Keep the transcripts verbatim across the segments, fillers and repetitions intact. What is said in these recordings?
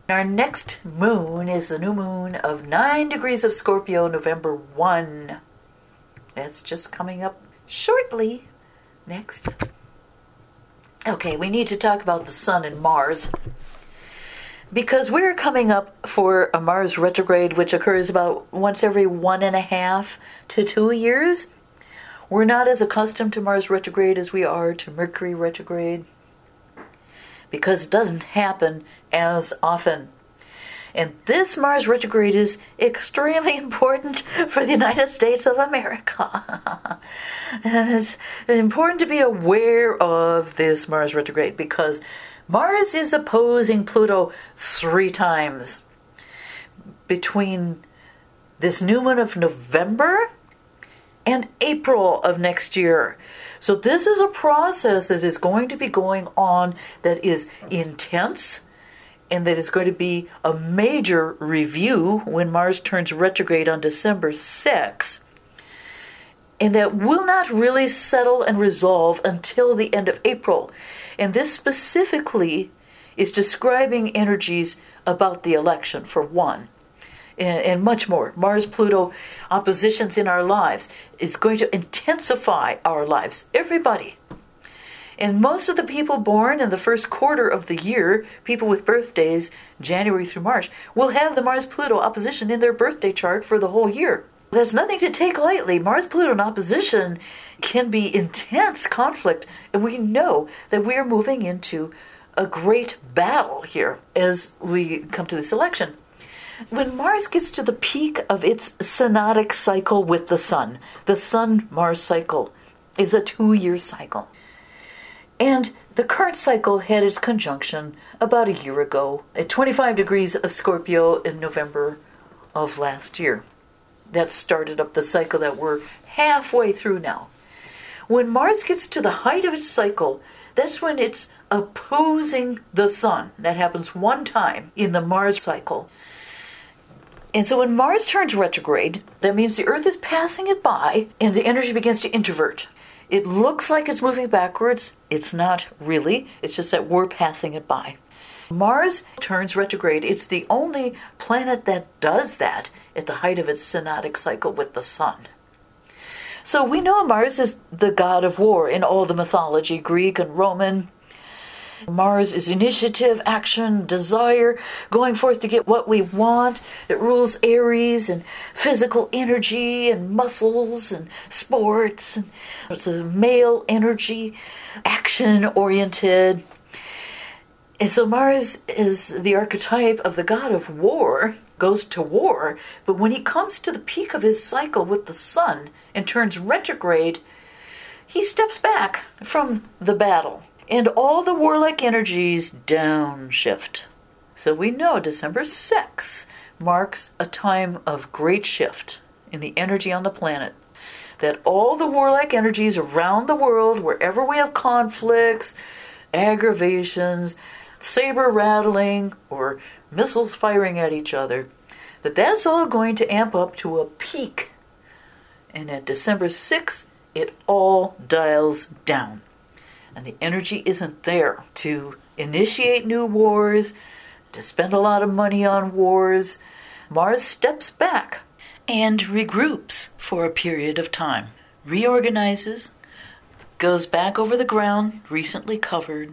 Our next moon is the new moon of nine degrees of Scorpio, November first. That's just coming up shortly. Next. Okay, we need to talk about the Sun and Mars. Because we're coming up for a Mars retrograde, which occurs about once every one and a half to two years. We're not as accustomed to Mars retrograde as we are to Mercury retrograde, because it doesn't happen as often. And this Mars retrograde is extremely important for the United States of America. And it's important to be aware of this Mars retrograde because Mars is opposing Pluto three times between this new moon of November and April of next year. So this is a process that is going to be going on that is intense and that is going to be a major review when Mars turns retrograde on December sixth. And that will not really settle and resolve until the end of April. And this specifically is describing energies about the election, for one. And, and much more. Mars-Pluto oppositions in our lives is going to intensify our lives. Everybody. And most of the people born in the first quarter of the year, people with birthdays January through March, will have the Mars-Pluto opposition in their birthday chart for the whole year. That's nothing to take lightly. Mars-Pluto in opposition can be intense conflict, and we know that we are moving into a great battle here as we come to this election. When Mars gets to the peak of its synodic cycle with the Sun, the Sun-Mars cycle is a two-year cycle. And the current cycle had its conjunction about a year ago at twenty-five degrees of Scorpio in November of last year. That started up the cycle that we're halfway through now. When Mars gets to the height of its cycle, that's when it's opposing the Sun. That happens one time in the Mars cycle. And so when Mars turns retrograde, that means the Earth is passing it by and the energy begins to introvert. It looks like it's moving backwards. It's not really. It's just that we're passing it by. Mars turns retrograde. It's the only planet that does that at the height of its synodic cycle with the Sun. So we know Mars is the god of war in all the mythology, Greek and Roman. Mars is initiative, action, desire, going forth to get what we want. It rules Aries and physical energy and muscles and sports. And it's a male energy, action-oriented. And so Mars is the archetype of the god of war, goes to war, but when he comes to the peak of his cycle with the Sun and turns retrograde, he steps back from the battle. And all the warlike energies downshift. So we know December sixth marks a time of great shift in the energy on the planet. That all the warlike energies around the world, wherever we have conflicts, aggravations, saber rattling, or missiles firing at each other, that that's all going to amp up to a peak. And at December sixth, it all dials down. And the energy isn't there to initiate new wars, to spend a lot of money on wars. Mars steps back and regroups for a period of time, reorganizes, goes back over the ground recently covered,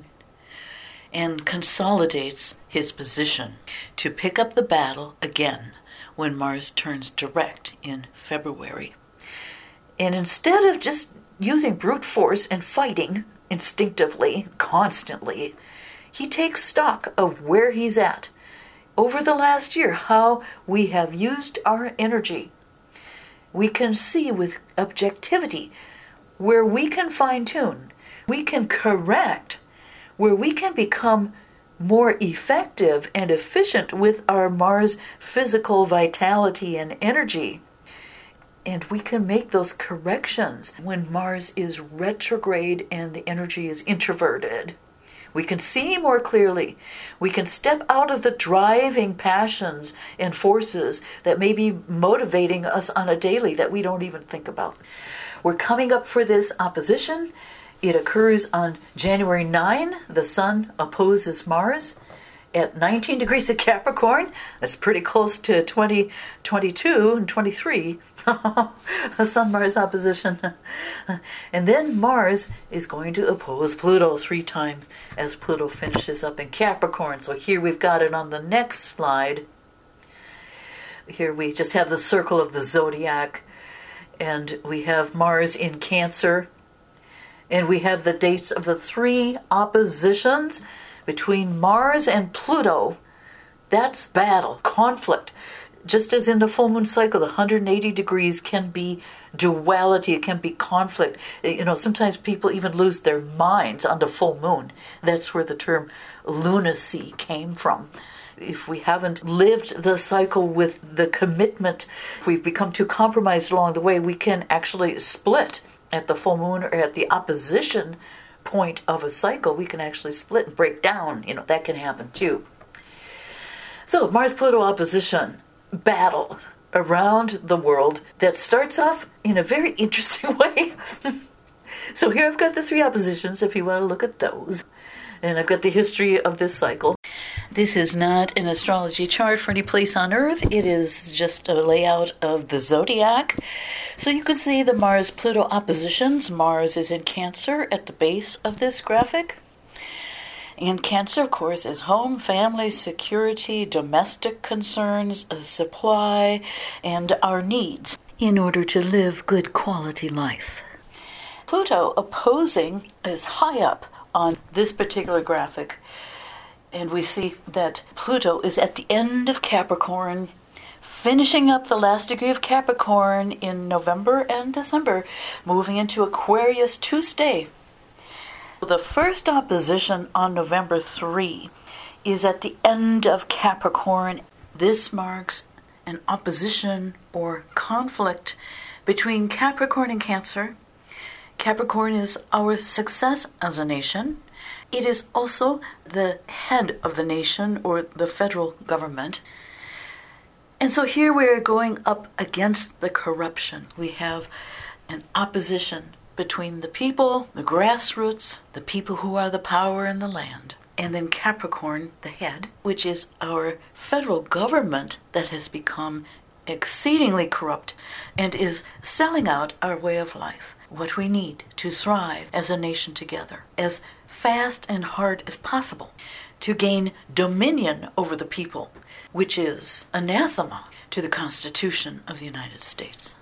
and consolidates his position to pick up the battle again when Mars turns direct in February. And instead of just using brute force and fighting instinctively, constantly, he takes stock of where he's at over the last year, how we have used our energy. We can see with objectivity where we can fine-tune, we can correct, where we can become more effective and efficient with our Mars physical vitality and energy. And we can make those corrections when Mars is retrograde and the energy is introverted. We can see more clearly. We can step out of the driving passions and forces that may be motivating us on a daily that we don't even think about. We're coming up for this opposition. It occurs on January ninth. The Sun opposes Mars. at nineteen degrees of Capricorn. That's pretty close to twenty, twenty-two, and twenty-three. A Sun-Mars opposition. And then Mars is going to oppose Pluto three times as Pluto finishes up in Capricorn. So here we've got it on the next slide. Here we just have the circle of the zodiac. And we have Mars in Cancer. And we have the dates of the three oppositions between Mars and Pluto. That's battle, conflict. Just as in the full moon cycle, the one hundred eighty degrees can be duality, it can be conflict. You know, sometimes people even lose their minds on the full moon. That's where the term lunacy came from. If we haven't lived the cycle with the commitment, if we've become too compromised along the way, we can actually split at the full moon or at the opposition point of a cycle. We can actually split and break down. You know, that can happen too. So Mars-Pluto opposition, battle around the world that starts off in a very interesting way. So here I've got the three oppositions if you want to look at those. And I've got the history of this cycle. This is not an astrology chart for any place on Earth. It is just a layout of the zodiac. So you can see the Mars-Pluto oppositions. Mars is in Cancer at the base of this graphic. And Cancer, of course, is home, family, security, domestic concerns, supply, and our needs in order to live good quality life. Pluto opposing is high up on this particular graphic. And we see that Pluto is at the end of Capricorn, finishing up the last degree of Capricorn in November and December, moving into Aquarius to stay. The first opposition on November third is at the end of Capricorn. This marks an opposition or conflict between Capricorn and Cancer. Capricorn is our success as a nation. It is also the head of the nation or the federal government. And so here we are going up against the corruption. We have an opposition between the people, the grassroots, the people who are the power in the land, and then Capricorn, the head, which is our federal government that has become exceedingly corrupt and is selling out our way of life, what we need to thrive as a nation together, as fast and hard as possible, to gain dominion over the people, which is anathema to the Constitution of the United States.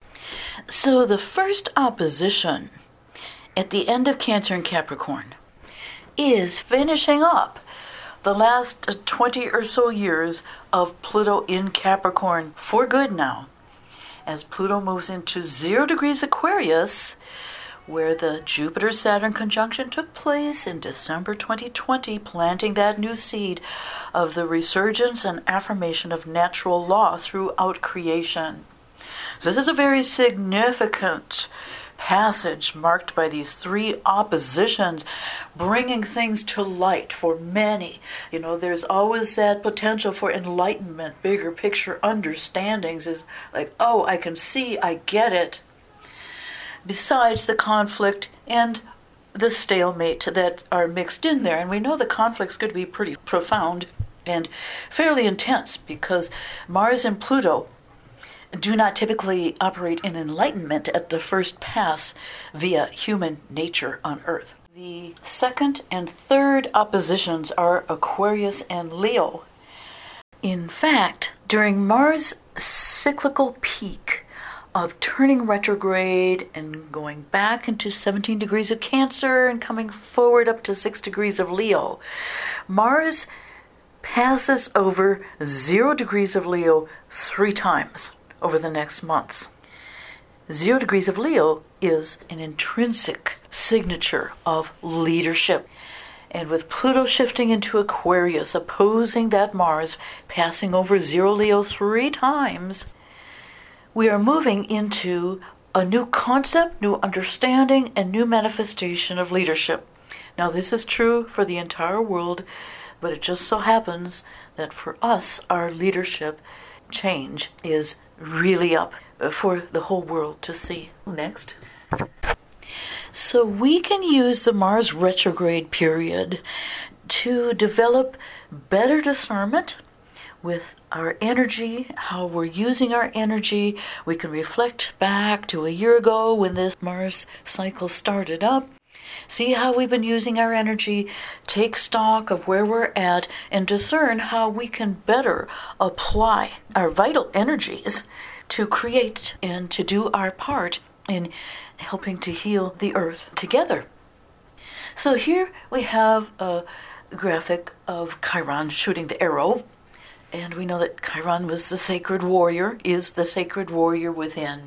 So the first opposition at the end of Cancer and Capricorn is finishing up the last twenty or so years of Pluto in Capricorn for good now, as Pluto moves into zero degrees Aquarius, where the Jupiter-Saturn conjunction took place in December twenty twenty, planting that new seed of the resurgence and affirmation of natural law throughout creation. So this is a very significant passage marked by these three oppositions, bringing things to light for many. You know, there's always that potential for enlightenment, bigger picture understandings is like, oh, I can see, I get it. Besides the conflict and the stalemate that are mixed in there. And we know the conflict's going to be pretty profound and fairly intense because Mars and Pluto do not typically operate in enlightenment at the first pass via human nature on Earth. The second and third oppositions are Aquarius and Leo. In fact, during Mars' cyclical peak of turning retrograde and going back into seventeen degrees of Cancer and coming forward up to six degrees of Leo, Mars passes over zero degrees of Leo three times over the next months. Zero degrees of Leo is an intrinsic signature of leadership. And with Pluto shifting into Aquarius, opposing that Mars, passing over zero Leo three times, we are moving into a new concept, new understanding, and new manifestation of leadership. Now, this is true for the entire world, but it just so happens that for us, our leadership change is really up for the whole world to see. Next. So we can use the Mars retrograde period to develop better discernment with our energy, how we're using our energy. We can reflect back to a year ago when this Mars cycle started up, see how we've been using our energy, take stock of where we're at, and discern how we can better apply our vital energies to create and to do our part in helping to heal the earth together. So here we have a graphic of Chiron shooting the arrow. And we know that Chiron was the sacred warrior, is the sacred warrior within.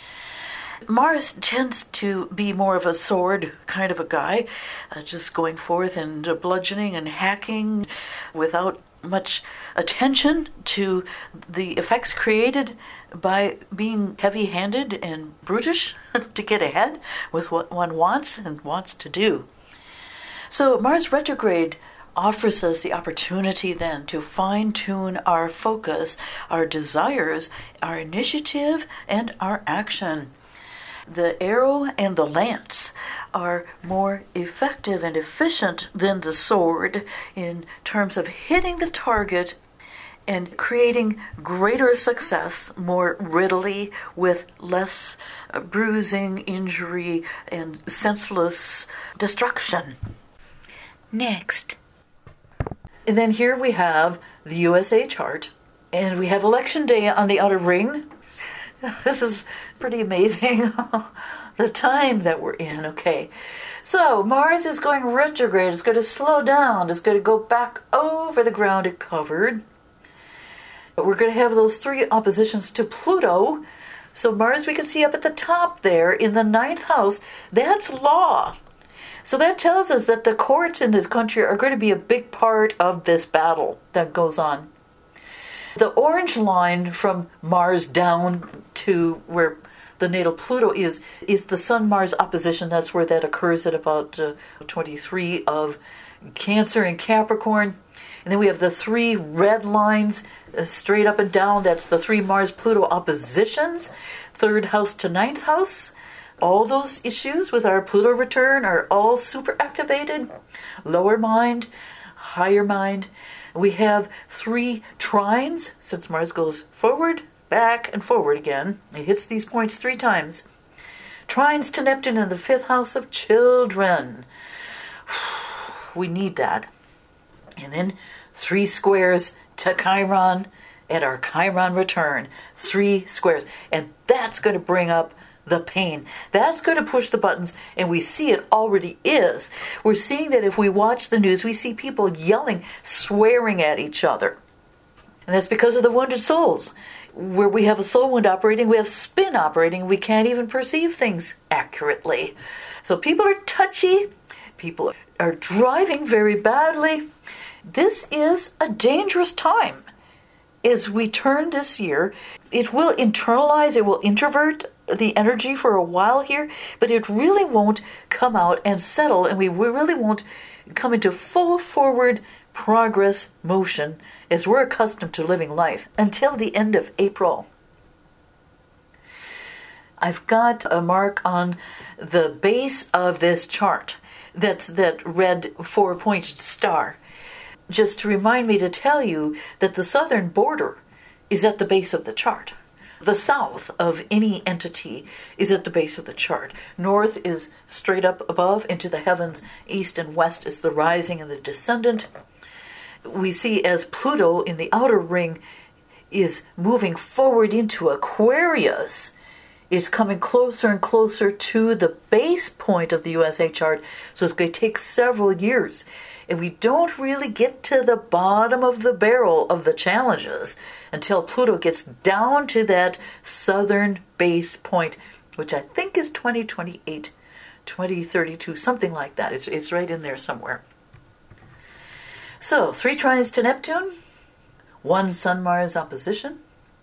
Mars tends to be more of a sword kind of a guy, uh, just going forth and uh, bludgeoning and hacking without much attention to the effects created by being heavy-handed and brutish to get ahead with what one wants and wants to do. So Mars retrograde offers us the opportunity then to fine-tune our focus, our desires, our initiative, and our action. The arrow and the lance are more effective and efficient than the sword in terms of hitting the target and creating greater success more readily with less uh, bruising, injury, and senseless destruction. Next. And then here we have the U S A chart, and we have election day on the outer ring. This is pretty amazing, the time that we're in. Okay, so Mars is going retrograde. It's going to slow down. It's going to go back over the ground it covered. But we're going to have those three oppositions to Pluto. So Mars, we can see up at the top there in the ninth house, that's law. So that tells us that the courts in this country are going to be a big part of this battle that goes on. The orange line from Mars down to where the natal Pluto is, is the Sun-Mars opposition. That's where that occurs at about uh, twenty-three of Cancer and Capricorn. And then we have the three red lines uh, straight up and down. That's the three Mars-Pluto oppositions, third house to ninth house. All those issues with our Pluto return are all super activated. Lower mind, higher mind. We have three trines, since Mars goes forward, back, and forward again. It hits these points three times. Trines to Neptune in the fifth house of children. We need that. And then three squares to Chiron at our Chiron return. Three squares. And that's going to bring up the pain. That's going to push the buttons, and we see it already is. We're seeing that if we watch the news, we see people yelling, swearing at each other. And that's because of the wounded souls. Where we have a soul wound operating, we have spin operating, we can't even perceive things accurately. So people are touchy, people are driving very badly. This is a dangerous time. As we turn this year, it will internalize, it will introvert the energy for a while here, but it really won't come out and settle, and we really won't come into full forward progress motion as we're accustomed to living life until the end of April. I've got a mark on the base of this chart. That's that red four-pointed star. Just to remind me to tell you that the southern border is at the base of the chart. The south of any entity is at the base of the chart. North is straight up above into the heavens. East and west is the rising and the descendant. We see as Pluto in the outer ring is moving forward into Aquarius, is coming closer and closer to the base point of the U S A chart. So it's going to take several years. And we don't really get to the bottom of the barrel of the challenges until Pluto gets down to that southern base point, which I think is twenty twenty-eight, twenty thirty-two, something like that. It's, it's right in there somewhere. So, three trines to Neptune, one Sun-Mars opposition,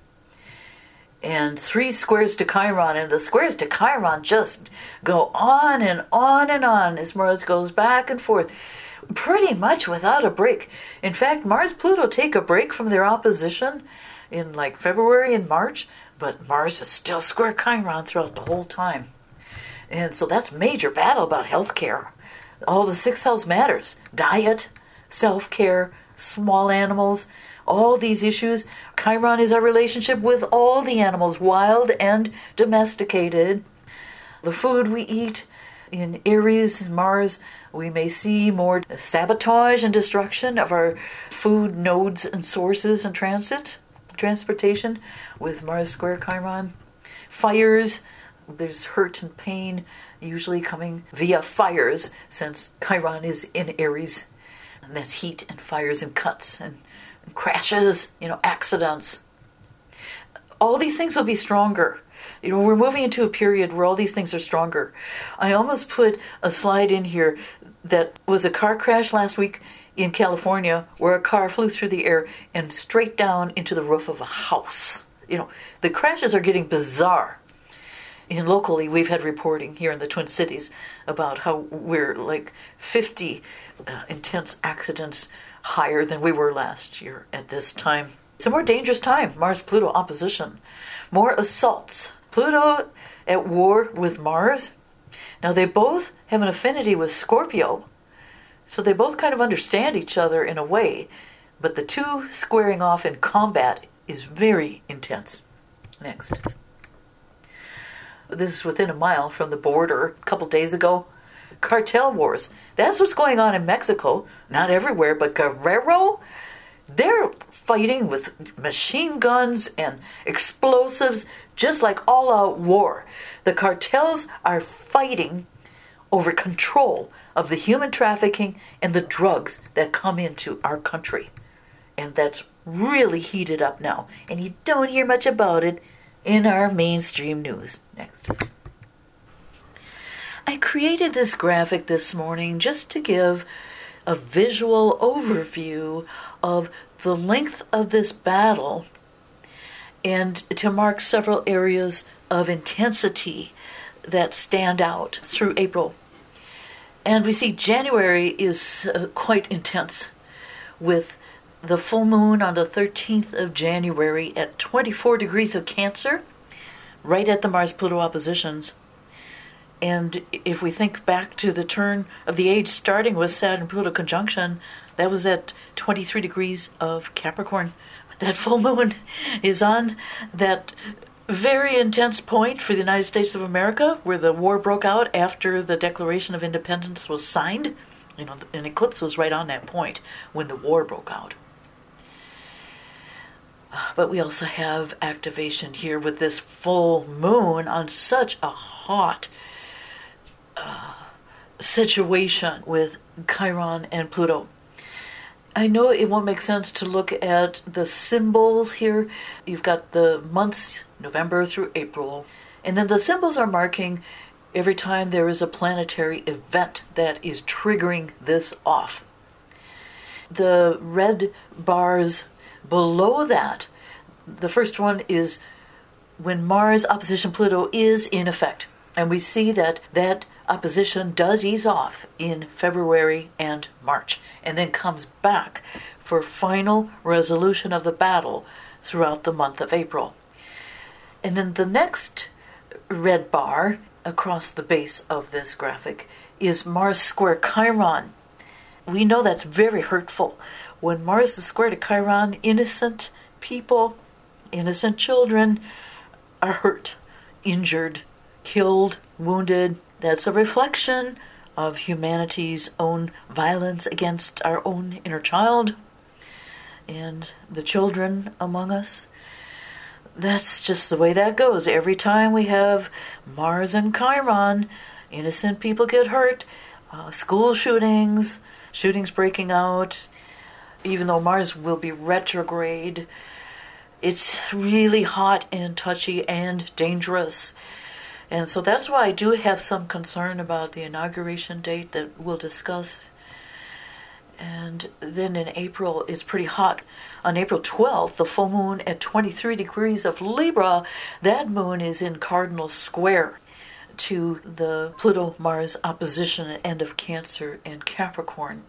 and three squares to Chiron. And the squares to Chiron just go on and on and on as Mars goes back and forth, pretty much without a break. In fact, Mars-Pluto take a break from their opposition in like February and March, but Mars is still square Chiron throughout the whole time. And so that's major battle about healthcare. All the sixth house matters. Diet, self-care, small animals, all these issues. Chiron is our relationship with all the animals, wild and domesticated. The food we eat. In Aries, Mars, we may see more sabotage and destruction of our food nodes and sources and transit, transportation with Mars square Chiron. Fires, there's hurt and pain usually coming via fires since Chiron is in Aries. And that's heat and fires and cuts and, and crashes, you know, accidents. All these things will be stronger. You know, we're moving into a period where all these things are stronger. I almost put a slide in here that was a car crash last week in California where a car flew through the air and straight down into the roof of a house. You know, the crashes are getting bizarre. And locally, we've had reporting here in the Twin Cities about how we're like fifty uh, intense accidents higher than we were last year at this time. It's a more dangerous time, Mars-Pluto opposition. More assaults. Pluto at war with Mars. Now they both have an affinity with Scorpio, so they both kind of understand each other in a way, but the two squaring off in combat is very intense. Next. This is within a mile from the border a couple days ago. Cartel wars. That's what's going on in Mexico. Not everywhere, but Guerrero, they're fighting with machine guns and explosives, just like all-out war. The cartels are fighting over control of the human trafficking and the drugs that come into our country. And that's really heated up now. And you don't hear much about it in our mainstream news. Next. I created this graphic this morning just to give a visual overview of the length of this battle and to mark several areas of intensity that stand out through April. And we see January is uh, quite intense with the full moon on the thirteenth of January at twenty-four degrees of Cancer, right at the Mars-Pluto oppositions. And if we think back to the turn of the age starting with Saturn-Pluto conjunction, that was at twenty-three degrees of Capricorn. That full moon is on that very intense point for the United States of America, where the war broke out after the Declaration of Independence was signed. You know, an eclipse was right on that point when the war broke out. But we also have activation here with this full moon on such a hot uh, situation with Chiron and Pluto. I know it won't make sense to look at the symbols here. You've got the months, November through April, and then the symbols are marking every time there is a planetary event that is triggering this off. The red bars below that, the first one is when Mars opposition Pluto is in effect. And we see that that opposition does ease off in February and March, and then comes back for final resolution of the battle throughout the month of April. And then the next red bar across the base of this graphic is Mars square Chiron. We know that's very hurtful. When Mars is square to Chiron, innocent people, innocent children are hurt, injured, killed, wounded. That's a reflection of humanity's own violence against our own inner child and the children among us. That's just the way that goes. Every time we have Mars and Chiron, innocent people get hurt, uh, school shootings, shootings breaking out. Even though Mars will be retrograde, it's really hot and touchy and dangerous. And so that's why I do have some concern about the inauguration date that we'll discuss. And then in April, it's pretty hot. On April twelfth, the full moon at twenty-three degrees of Libra, that moon is in cardinal square to the Pluto-Mars opposition at end of Cancer and Capricorn,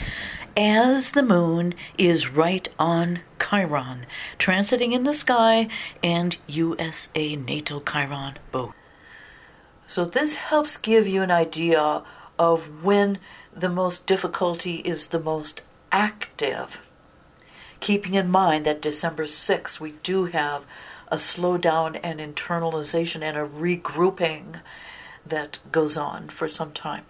as the moon is right on Chiron, transiting in the sky, and U S A natal Chiron both. So this helps give you an idea of when the most difficulty is the most active. Keeping in mind that December sixth, we do have a slowdown and internalization and a regrouping that goes on for some time.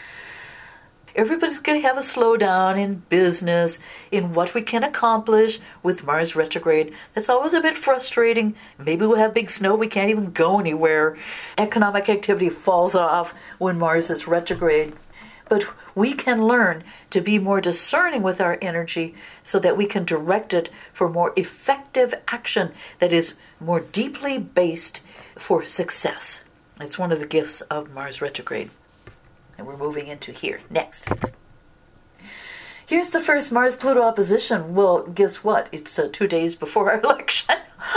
Everybody's going to have a slowdown in business, in what we can accomplish with Mars retrograde. That's always a bit frustrating. Maybe we'll have big snow, we can't even go anywhere. Economic activity falls off when Mars is retrograde. But we can learn to be more discerning with our energy so that we can direct it for more effective action that is more deeply based for success. It's one of the gifts of Mars retrograde. And we're moving into here. Next. Here's the first Mars-Pluto opposition. Well, guess what? It's uh, two days before our election.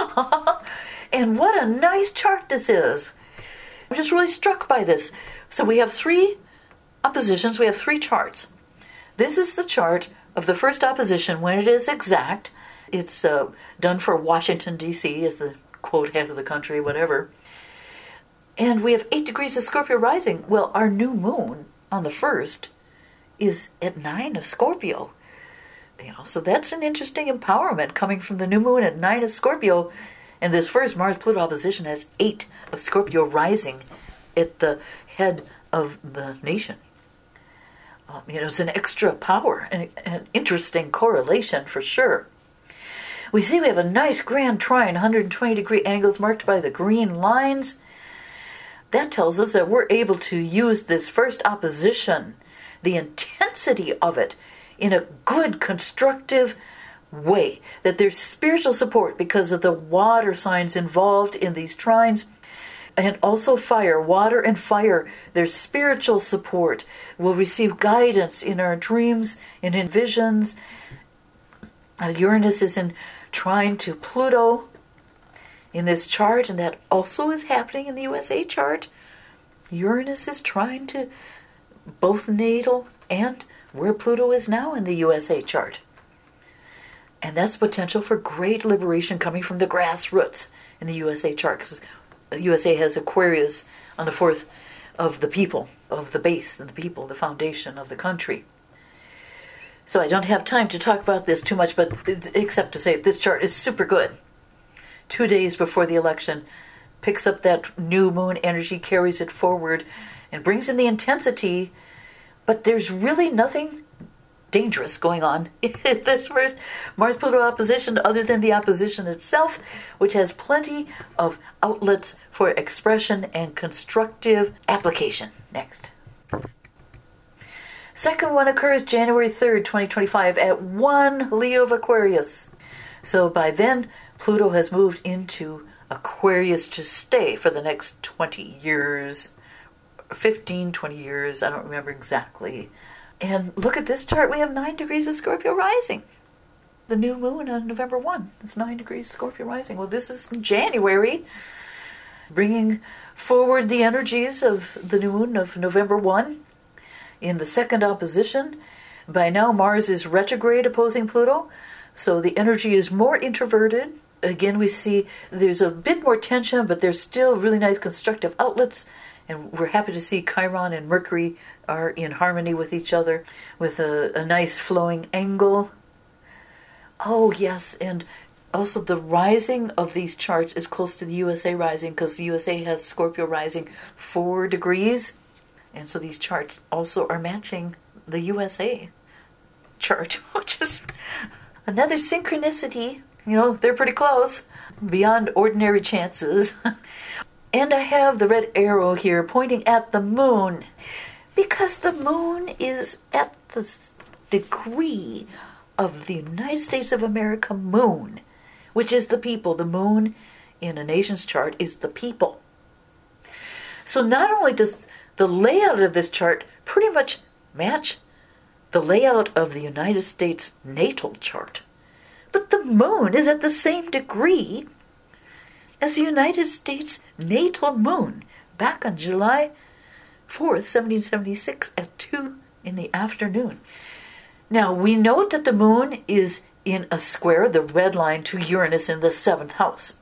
And what a nice chart this is. I'm just really struck by this. So we have three oppositions. We have three charts. This is the chart of the first opposition when it is exact. It's uh, done for Washington, D C as the, quote, head of the country, whatever. And we have eight degrees of Scorpio rising. Well, our new moon on the first is at nine of Scorpio. You know, so that's an interesting empowerment coming from the new moon at nine of Scorpio. And this first Mars-Pluto opposition has eight of Scorpio rising at the head of the nation. Um, you know, it's an extra power, an, an interesting correlation for sure. We see we have a nice grand trine, one hundred twenty degree angles marked by the green lines. That tells us that we're able to use this first opposition, the intensity of it, in a good, constructive way. That there's spiritual support because of the water signs involved in these trines. And also fire, water and fire, there's spiritual support. We'll receive guidance in our dreams and in visions. Uh, Uranus is in trine to Pluto in this chart, and that also is happening in the U S A chart. Uranus is trying to both natal and where Pluto is now in the U S A chart. And that's potential for great liberation coming from the grassroots in the U S A chart, because the U S A has Aquarius on the fourth of the people, of the base, of the people, the foundation of the country. So I don't have time to talk about this too much, but except to say this chart is super good. Two days before the election, picks up that new moon energy, carries it forward, and brings in the intensity, but there's really nothing dangerous going on in this first Mars-Pluto opposition other than the opposition itself, which has plenty of outlets for expression and constructive application. Next. Second one occurs January third, twenty twenty-five at one Leo of Aquarius. So by then, Pluto has moved into Aquarius to stay for the next twenty years, fifteen, twenty years, I don't remember exactly. And look at this chart, we have nine degrees of Scorpio rising. The new moon on November first, it's nine degrees Scorpio rising. Well, this is January, bringing forward the energies of the new moon of November first in the second opposition. By now, Mars is retrograde opposing Pluto, so the energy is more introverted. Again, we see there's a bit more tension, but there's still really nice constructive outlets. And we're happy to see Chiron and Mercury are in harmony with each other with a, a nice flowing angle. Oh, yes, and also the rising of these charts is close to the U S A rising because the U S A has Scorpio rising four degrees. And so these charts also are matching the U S A chart, which is another synchronicity. You know, they're pretty close, beyond ordinary chances. And I have the red arrow here pointing at the moon, because the moon is at the degree of the United States of America moon, which is the people. The moon in a nation's chart is the people. So not only does the layout of this chart pretty much match the layout of the United States natal chart, but the moon is at the same degree as the United States natal moon back on July fourth, seventeen seventy-six at two in the afternoon. Now, we note that the moon is in a square, the red line, to Uranus in the seventh house.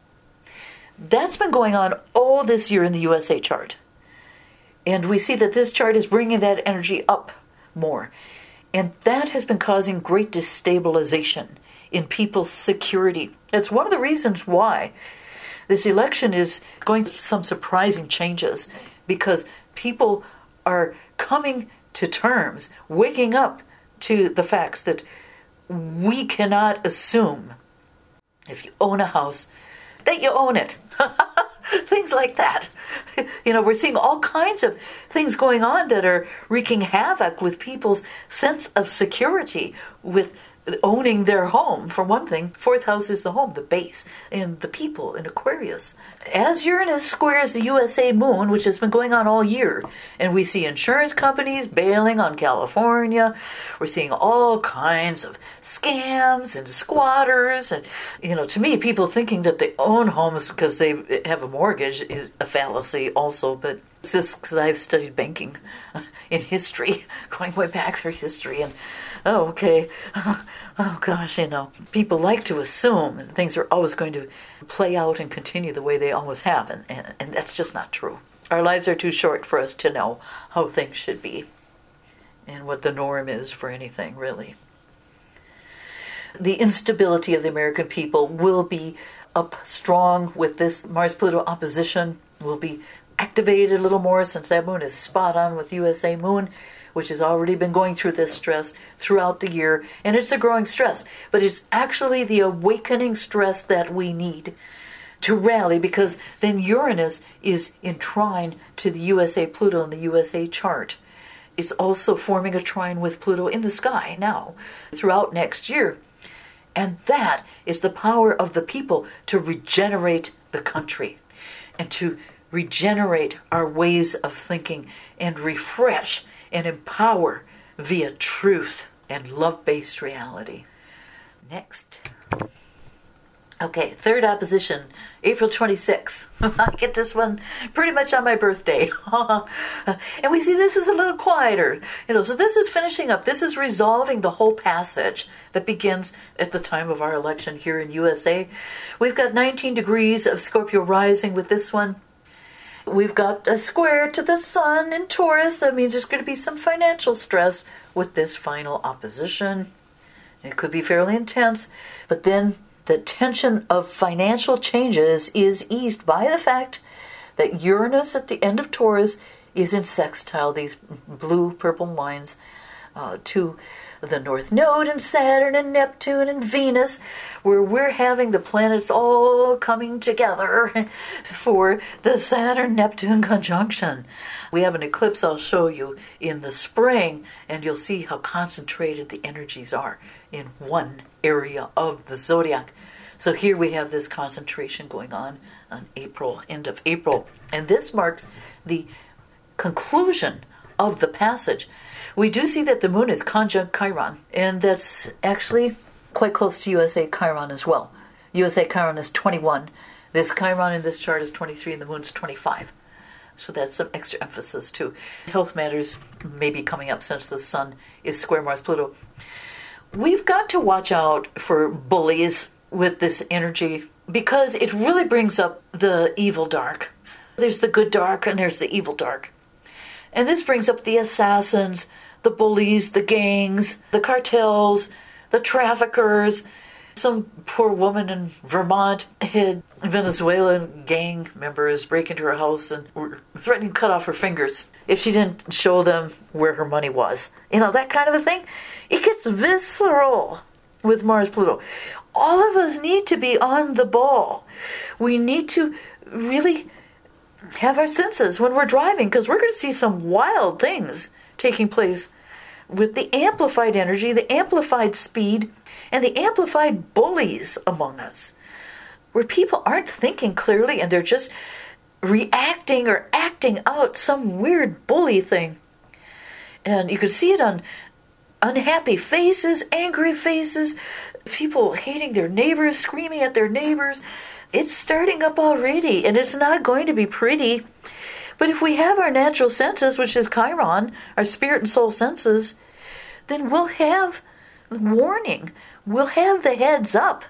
That's been going on all this year in the U S A chart. And we see that this chart is bringing that energy up more. And that has been causing great destabilization in people's security. It's one of the reasons why this election is going through some surprising changes, because people are coming to terms, waking up to the facts that we cannot assume if you own a house that you own it. Things like that. You know, we're seeing all kinds of things going on that are wreaking havoc with people's sense of security, with owning their home, for one thing. Fourth house is the home, the base, and the people in Aquarius. As Uranus squares the U S A moon, which has been going on all year, and we see insurance companies bailing on California, we're seeing all kinds of scams and squatters, and, you know, to me, people thinking that they own homes because they have a mortgage is a fallacy also, but it's just because I've studied banking in history, going way back through history, and oh, okay. Oh, gosh, you know, people like to assume that things are always going to play out and continue the way they always have, and, and, and that's just not true. Our lives are too short for us to know how things should be and what the norm is for anything, really. The instability of the American people will be up strong with this Mars-Pluto opposition, will be activated a little more since that moon is spot on with U S A moon, which has already been going through this stress throughout the year, and it's a growing stress, but it's actually the awakening stress that we need to rally, because then Uranus is in trine to the U S A Pluto in the U S A chart. It's also forming a trine with Pluto in the sky now throughout next year, and that is the power of the people to regenerate the country and to regenerate our ways of thinking and refresh and empower via truth and love-based reality. Next. Okay, third opposition, April twenty-sixth. I get this one pretty much on my birthday. And we see this is a little quieter. You know, so this is finishing up. This is resolving the whole passage that begins at the time of our election here in U S A. We've got nineteen degrees of Scorpio rising with this one. We've got a square to the sun in Taurus. That means there's going to be some financial stress with this final opposition. It could be fairly intense, but then the tension of financial changes is eased by the fact that Uranus at the end of Taurus is in sextile, these blue-purple lines, uh, to the North Node and Saturn and Neptune and Venus, where we're having the planets all coming together for the Saturn-Neptune conjunction. We have an eclipse I'll show you in the spring, and you'll see how concentrated the energies are in one area of the zodiac. So here we have this concentration going on on April, end of April. And this marks the conclusion of the passage. We do see that the moon is conjunct Chiron, and that's actually quite close to U S A Chiron as well. U S A Chiron is twenty-one. This Chiron in this chart is twenty-three, and the moon's twenty-five. So that's some extra emphasis too. Health matters may be coming up since the sun is square Mars Pluto. We've got to watch out for bullies with this energy, because it really brings up the evil dark. There's the good dark and there's the evil dark. And this brings up the assassins, the bullies, the gangs, the cartels, the traffickers. Some poor woman in Vermont had Venezuelan gang members break into her house and were threatening to cut off her fingers if she didn't show them where her money was. You know, that kind of a thing. It gets visceral with Mars Pluto. All of us need to be on the ball. We need to really have our senses when we're driving, because we're going to see some wild things taking place with the amplified energy, the amplified speed, and the amplified bullies among us, where people aren't thinking clearly and they're just reacting or acting out some weird bully thing. And you can see it on unhappy faces, angry faces, people hating their neighbors, screaming at their neighbors. It's starting up already, and it's not going to be pretty. But if we have our natural senses, which is Chiron, our spirit and soul senses, then we'll have warning. We'll have the heads up.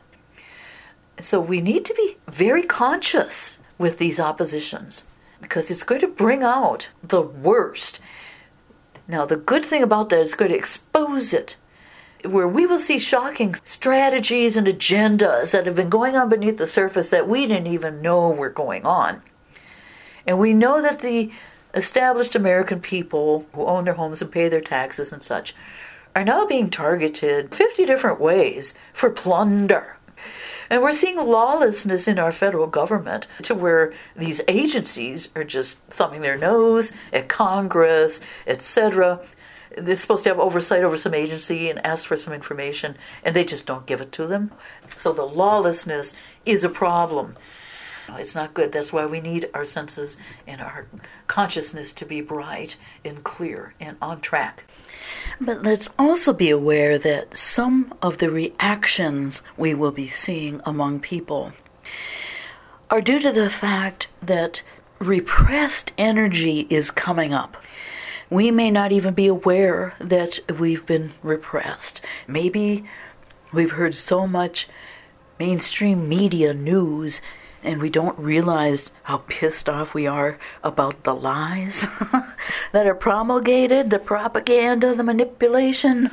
So we need to be very conscious with these oppositions, because it's going to bring out the worst. Now, the good thing about that is it's going to expose it, where we will see shocking strategies and agendas that have been going on beneath the surface that we didn't even know were going on. And we know that the established American people who own their homes and pay their taxes and such are now being targeted fifty different ways for plunder. And we're seeing lawlessness in our federal government to where these agencies are just thumbing their nose at Congress, et cetera. They're supposed to have oversight over some agency and ask for some information, and they just don't give it to them. So the lawlessness is a problem. It's not good. That's why we need our senses and our consciousness to be bright and clear and on track. But let's also be aware that some of the reactions we will be seeing among people are due to the fact that repressed energy is coming up. We may not even be aware that we've been repressed. Maybe we've heard so much mainstream media news and we don't realize how pissed off we are about the lies that are promulgated, the propaganda, the manipulation.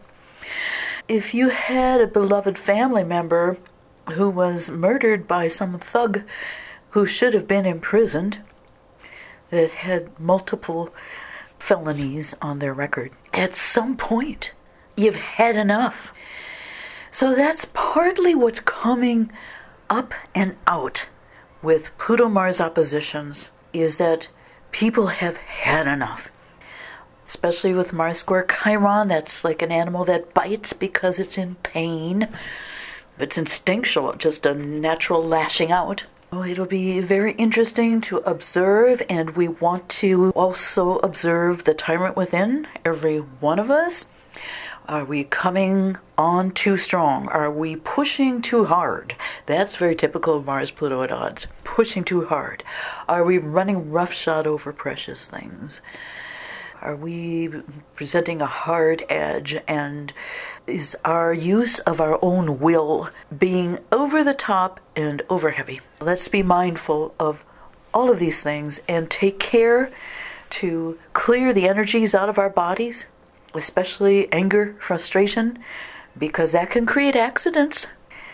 If you had a beloved family member who was murdered by some thug who should have been imprisoned, that had multiple felonies on their record, at some point you've had enough. So that's partly what's coming up and out with Pluto-Mars oppositions, is that people have had enough. Especially with Mars square Chiron, that's like an animal that bites because it's in pain. It's instinctual, just a natural lashing out. Oh, it'll be very interesting to observe, and we want to also observe the tyrant within, every one of us. Are we coming on too strong? Are we pushing too hard? That's very typical of Mars-Pluto at odds. Pushing too hard. Are we running roughshod over precious things? Are we presenting a hard edge? And is our use of our own will being over the top and over heavy? Let's be mindful of all of these things and take care to clear the energies out of our bodies, especially anger, frustration, because that can create accidents.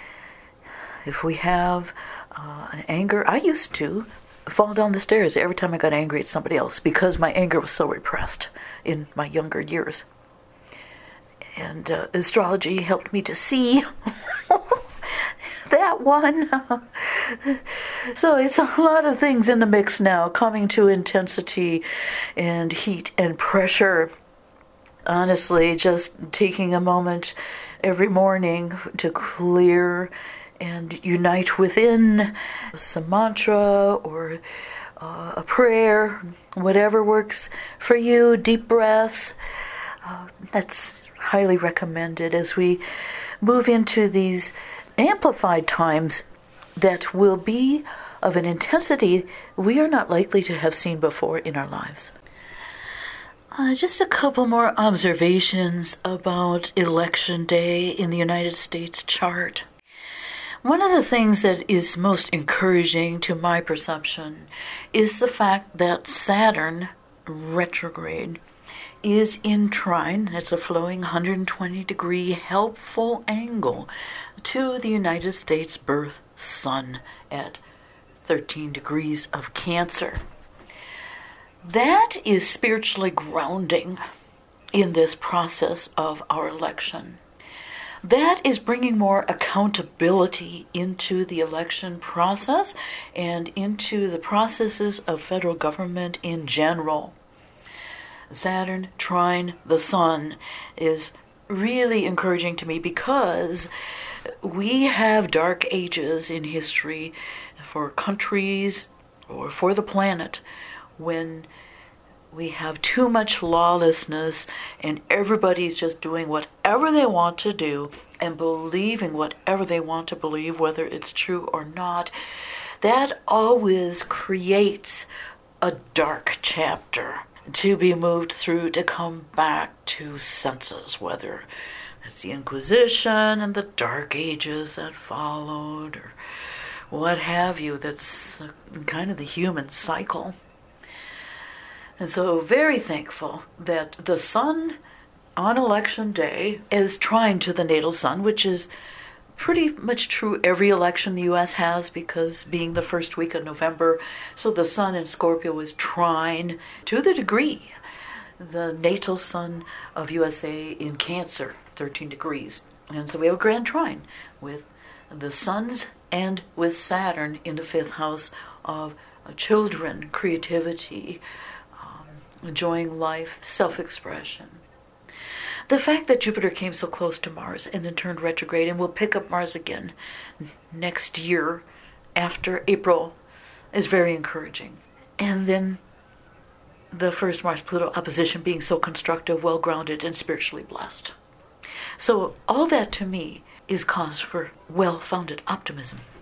If we have uh, anger, I used to fall down the stairs every time I got angry at somebody else because my anger was so repressed in my younger years. And uh, astrology helped me to see that one. So it's a lot of things in the mix now, coming to intensity and heat and pressure. Honestly, just taking a moment every morning to clear and unite within some mantra or uh, a prayer, whatever works for you, deep breaths. Uh, that's highly recommended as we move into these amplified times that will be of an intensity we are not likely to have seen before in our lives. Uh, just a couple more observations about Election Day in the United States chart. One of the things that is most encouraging to my perception is the fact that Saturn retrograde is in trine. That's a flowing one hundred twenty degree helpful angle to the United States birth sun at thirteen degrees of Cancer. That is spiritually grounding in this process of our election. That is bringing more accountability into the election process and into the processes of federal government in general. Saturn trine the sun is really encouraging to me because we have dark ages in history for countries or for the planet when we have too much lawlessness and everybody's just doing whatever they want to do and believing whatever they want to believe, whether it's true or not. That always creates a dark chapter to be moved through to come back to senses, whether it's the Inquisition and the Dark Ages that followed or what have you. That's kind of the human cycle. And so very thankful that the sun on election day is trine to the natal sun, which is pretty much true every election the U S has, because being the first week of November, so the sun in Scorpio is trine to the degree the natal sun of U S A in Cancer, thirteen degrees. And so we have a grand trine with the suns and with Saturn in the fifth house of children, creativity, um, enjoying life, self-expression. The fact that Jupiter came so close to Mars and then turned retrograde and will pick up Mars again next year after April is very encouraging. And then the first Mars-Pluto opposition being so constructive, well-grounded, and spiritually blessed. So all that to me is cause for well-founded optimism.